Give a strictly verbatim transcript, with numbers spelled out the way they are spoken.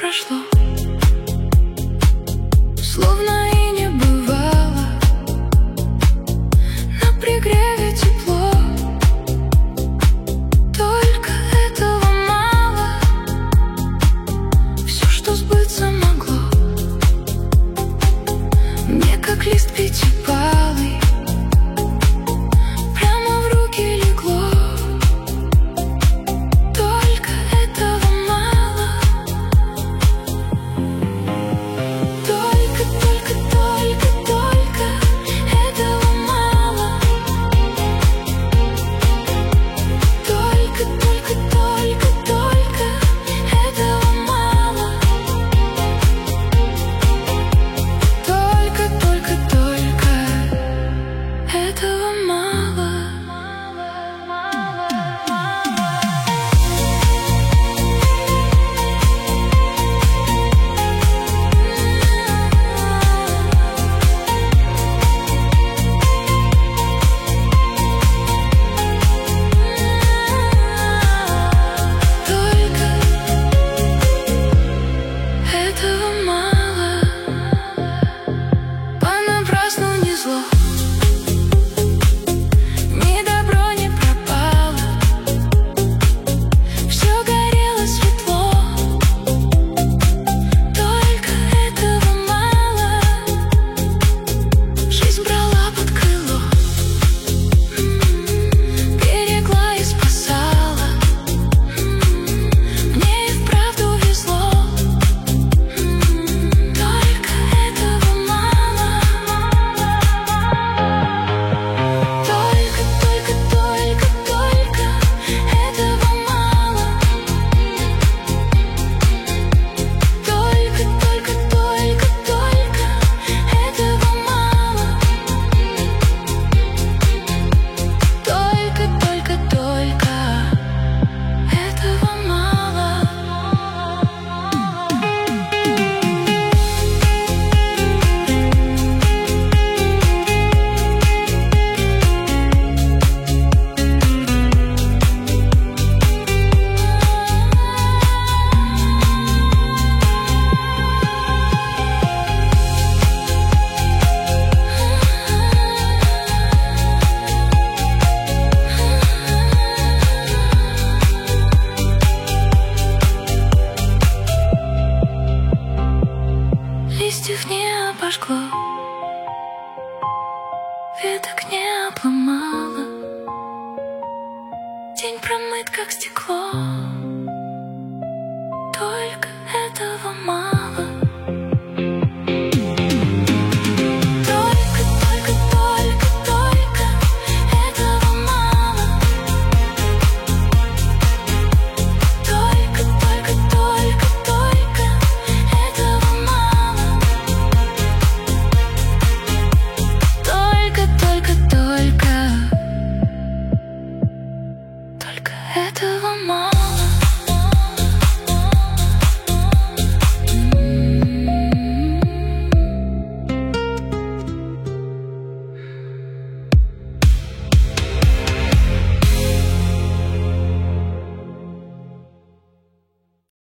прошло, словно и не бывало. На пригреве тепло, только этого мало. Все, что сбыться могло, мне как лист пятипалый прямо в руки легло. Только этого мало. Только, только, только, только этого мало. Только, только, только, только этого мало. Только, только, только этого мало. Этого мало. Понапрасну не зло, ни добро не пропало. Все горело светло, только этого мало. Жизнь брала под крыло, м-м, берегла и спасала. М-м, мне и вправду везло. Только этого мало. Только, только, только, только этого мало. Только, только, только, только этого мало. Только, только, только этого мало. Листьев не обожгло, веток не обломало. День промыт, как стекло. Только этого мало.